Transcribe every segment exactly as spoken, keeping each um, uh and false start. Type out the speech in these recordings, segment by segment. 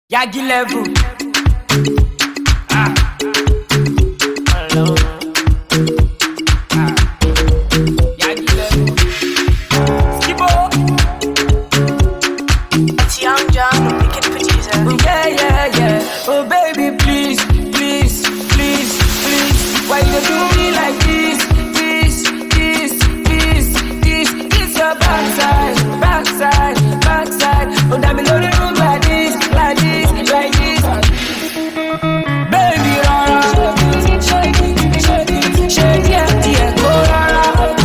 Yagi level. Ah. Hello. Ah. Yagi level. Skibo. It's Young John, the wicked producer. Yeah, yeah, yeah. Oh baby, please, please, please, please. Why you do me like this, this, this, this, this? It's your backside, backside, backside. Oh, damn me loaded room like this, like this, like this. Baby, rara, shake it, shake it, shake it, yeah, yeah, go rara.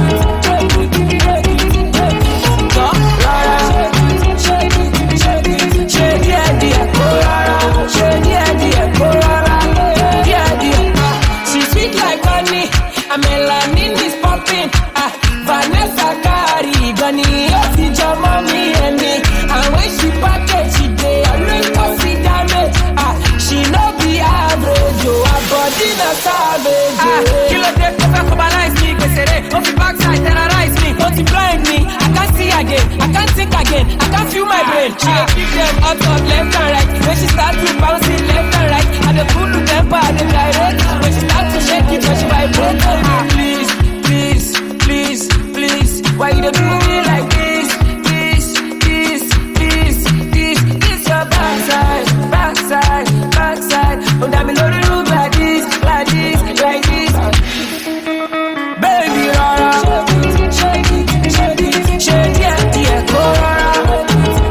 Go rara, shake it, shake it, shake it, yeah, yeah, go rara, shake it, yeah, go rara, yeah, yeah. She sweet like honey, a melanin is popping. Ah, Vanessa Carey, Bunny, oh, your mommy and me. And when she package, she dey always coffee damage. Ah, she no be average, oh, her body na savage. Ah, kilo dey cover cobalize me, go say oh, fi backside terrorize me, don't you blind me? I can't see again, I can't think again, I can't feel my brain. She dey keep them out of left and right. When she start to bounce it left and right, I dey pull the temper, I dey direct. When she start to shake it, when she vibrate, oh, please, please, please, please, why you dey do me like this, this, this, this, this? It's your backside, backside, backside. Oh, damn me loaded room like this, like this, like this. Baby, rara, shake it, shake it, shake it, yeah, yeah, go rara.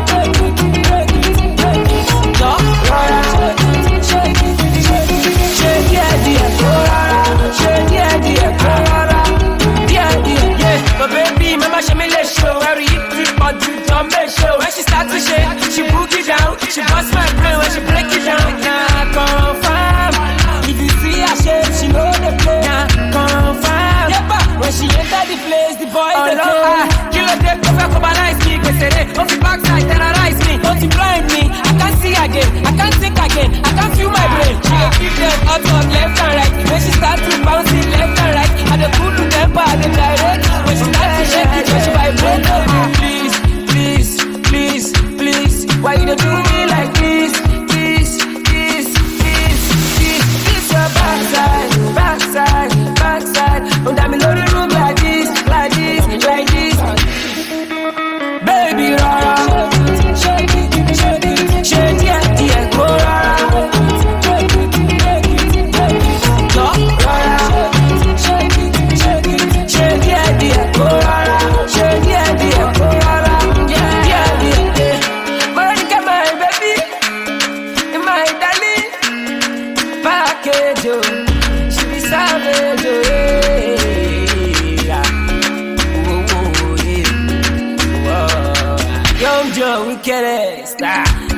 Go rara, shake it, shake it, shake it, yeah, yeah, go rara. Shake it, yeah, yeah, go rara. Yeah, yeah, yeah. But baby, mama, she me let show. I read it, but you don't make show. When she start to shake, she boogie down. She bust my brain when she break it down. Nah, confirm. If you see her shape, she know the play. Nah, confirm. Yeah, but when she enter the place, the boys oh, they play. Ah, kilo dey cover cobalize me, go say they off the backside terrorize me, don't you blind me? I can't see again, I can't think again, I can't feel my brain. She dey keep them out of left and right. When she start to bounce it left and right, I dey pull the temper, I dey direct. When she start to shake it, when she vibrate, oh, please, please, please, please, why you dey do me like this, this, this, this, this? It's your backside, backside, backside. Oh, damn me loaded room like this, like this, like this. Baby, rara, shake it, shake it, shake it, yeah, yeah, go rara. Go rara, shake it, shake it, shake it, yeah, yeah, go rara. Shake it, yeah, yeah, go rara. Yeah, yeah, yeah, yeah. Monica, my baby, my darling, package, oh, she be savage, oh, yeah. Whoa, whoa, yeah. Whoa. Young Joe, wicked star.